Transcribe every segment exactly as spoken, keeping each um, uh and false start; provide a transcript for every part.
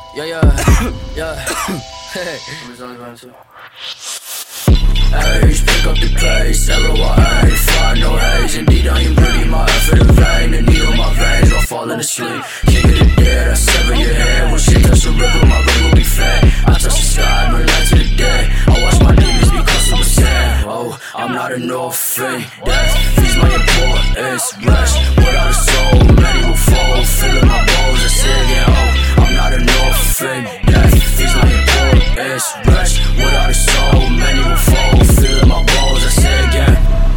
Yeah, yeah, yeah. Hey, Age, pick up the pace, arrow I ain't find no haze. Indeed, I am breathing my effort in vain. The needle my veins while falling asleep. King of the dead, I sever your head. When shit touch the river, my brain will be fed. I touch the sky, burn light to the day. I watch my demons become super sad. Oh, I'm not an orphan. Death feeds my importance. Rest without a soul, many will fall. Filling my bones, I say again. Oh, I'm not an orphan. Death feeds my importance. Rest without a soul, many will fall. Filling my bones, I say again.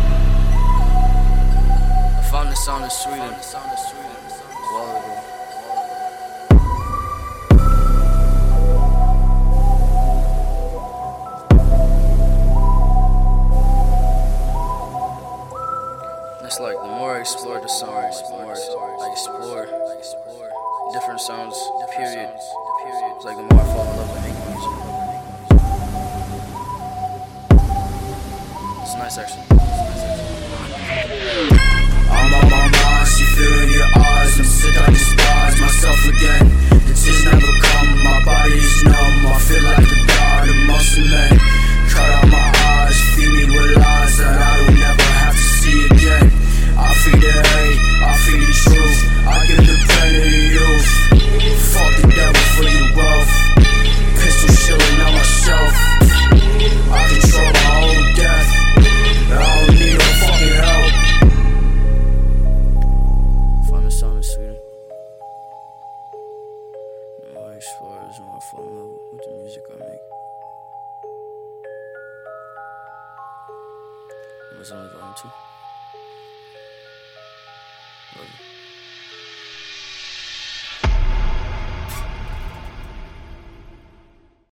I found this sound in Sweden. Wow. It's like the more I explore the songs, the more I explore different sounds, period. It's like the more I fall in love with making music. It's nice actually. I'm on my mind, see fear in your eyes. I'm sick, I despise myself again. The tears never come, my body is numb. I feel like a god amongst the men. Cut out my eyes, feed me with lies that I don't never have to see again. I feed the hate, I feed the truth. I give the pain to the youth. Fuck the devil for your wealth. Pistol shilling on myself. I control my own death. I don't need no fucking help. Find the sound in Sweden. The more I explore, the more I fall in love with the music I make. It was only volume two. Love you.